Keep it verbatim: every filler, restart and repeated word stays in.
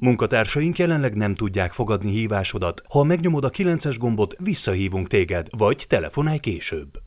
Munkatársaink jelenleg nem tudják fogadni hívásodat. Ha megnyomod a kilences gombot, visszahívunk téged, vagy telefonálj később.